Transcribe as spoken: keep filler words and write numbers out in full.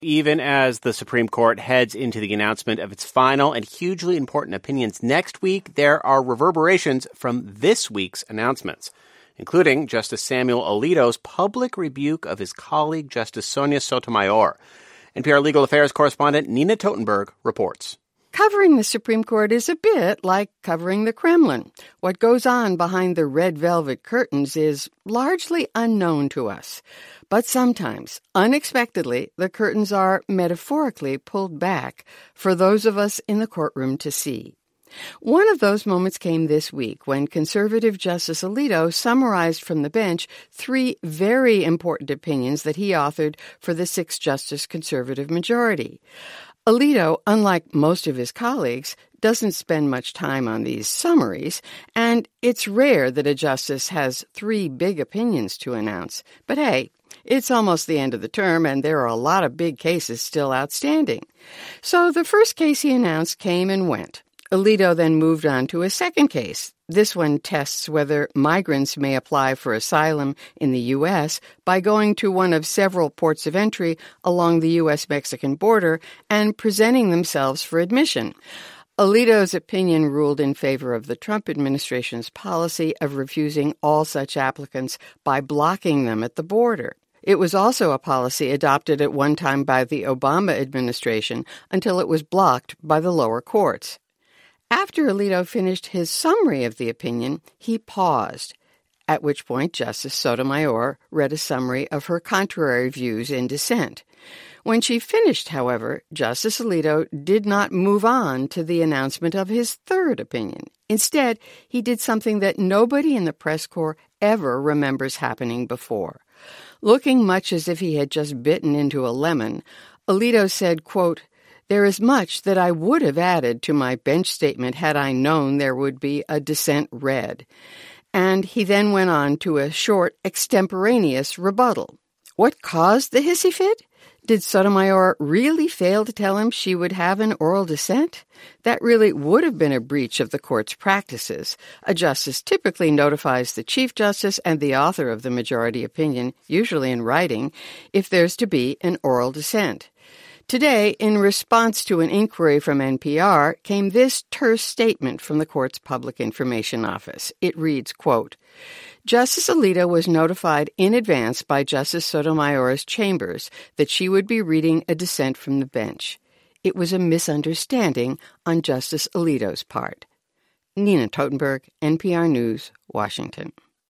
Even as the Supreme Court heads into the announcement of its final and hugely important opinions next week, there are reverberations from this week's announcements, including Justice Samuel Alito's public rebuke of his colleague, Justice Sonia Sotomayor. N P R legal affairs correspondent Nina Totenberg reports. Covering the Supreme Court is a bit like covering the Kremlin. What goes on behind the red velvet curtains is largely unknown to us. But sometimes, unexpectedly, the curtains are metaphorically pulled back for those of us in the courtroom to see. One of those moments came this week when conservative Justice Alito summarized from the bench three very important opinions that he authored for the six-justice conservative majority. Alito, unlike most of his colleagues, doesn't spend much time on these summaries, and it's rare that a justice has three big opinions to announce. But hey, it's almost the end of the term, and there are a lot of big cases still outstanding. So the first case he announced came and went. Alito then moved on to a second case. This one tests whether migrants may apply for asylum in the U S by going to one of several ports of entry along the U S Mexican border and presenting themselves for admission. Alito's opinion ruled in favor of the Trump administration's policy of refusing all such applicants by blocking them at the border. It was also a policy adopted at one time by the Obama administration until it was blocked by the lower courts. After Alito finished his summary of the opinion, he paused, at which point Justice Sotomayor read a summary of her contrary views in dissent. When she finished, however, Justice Alito did not move on to the announcement of his third opinion. Instead, he did something that nobody in the press corps ever remembers happening before. Looking much as if he had just bitten into a lemon, Alito said, quote, "There is much that I would have added to my bench statement had I known there would be a dissent read." And he then went on to a short, extemporaneous rebuttal. What caused the hissy fit? Did Sotomayor really fail to tell him she would have an oral dissent? That really would have been a breach of the court's practices. A justice typically notifies the Chief Justice and the author of the majority opinion, usually in writing, if there's to be an oral dissent. Today, in response to an inquiry from N P R, came this terse statement from the court's Public Information Office. It reads, quote, "Justice Alito was notified in advance by Justice Sotomayor's chambers that she would be reading a dissent from the bench. It was a misunderstanding on Justice Alito's part." Nina Totenberg, N P R News, Washington.